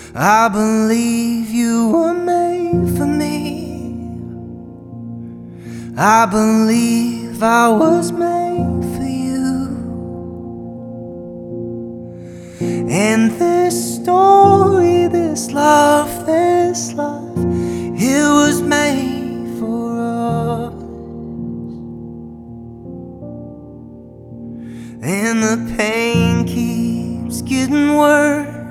I believe you were made for me. I believe I was made for you. And this story, this love, this life, it was made for us. And the pain keeps getting worse,